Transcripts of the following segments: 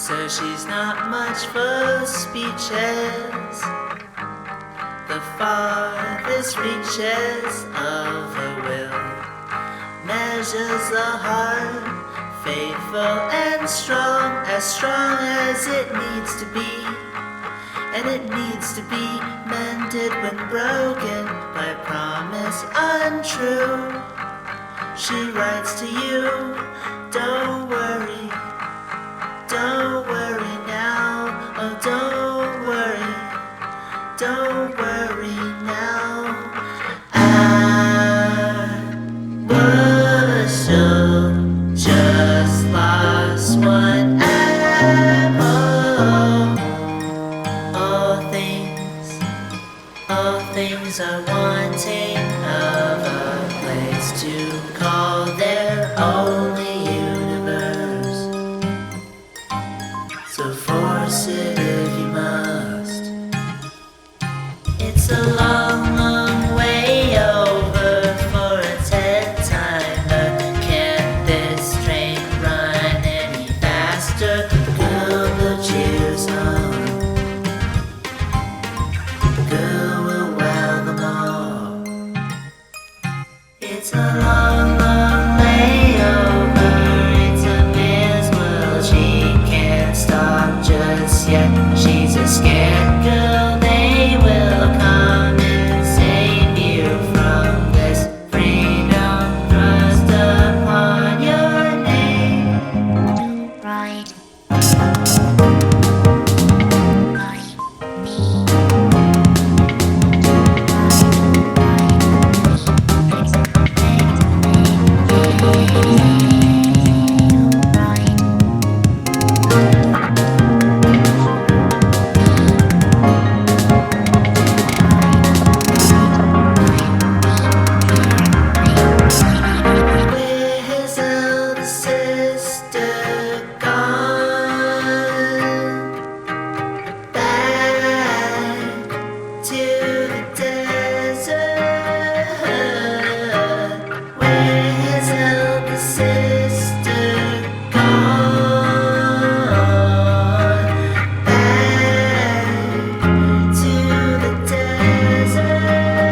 So she's not much for speeches. The farthest reaches of her will measures the heart, faithful and strong as it needs to be. And it needs to be mended when broken by promise untrue. She writes to you, don't worry now, oh don't worry now. I bushel just lost one apple. All things are wanting of a place to call their only universe. So force it if you must. It's a long, long way over for a 10 time, but can't this train run any faster? Girl, will cheers on. Girl will wow them all. It's a long, long way over. It's a man's world. She can't stop just yet. She's a scared girl. They will come and save you from this freedom thrust upon your name. Right. His elder sister gone back to the desert, where his elder sister gone back to the desert.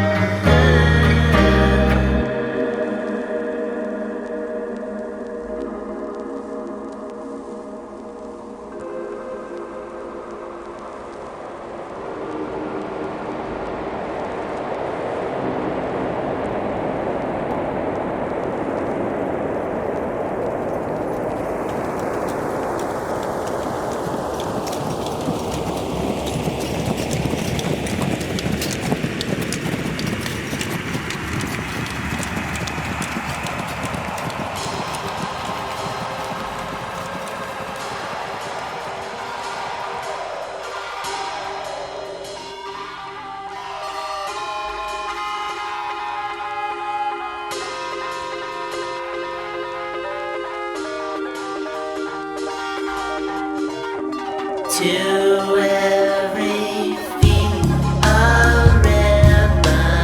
To every feet a river,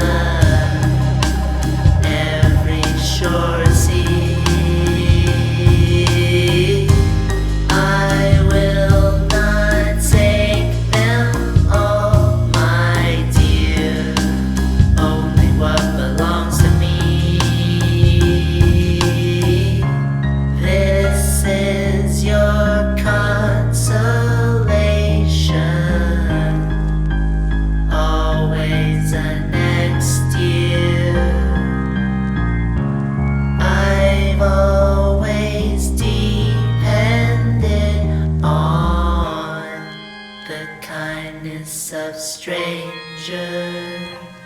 every shore sea. I will not take them all, my dear, only what belongs to me. This is your consolation, always a next year. I've always depended on the kindness of strangers.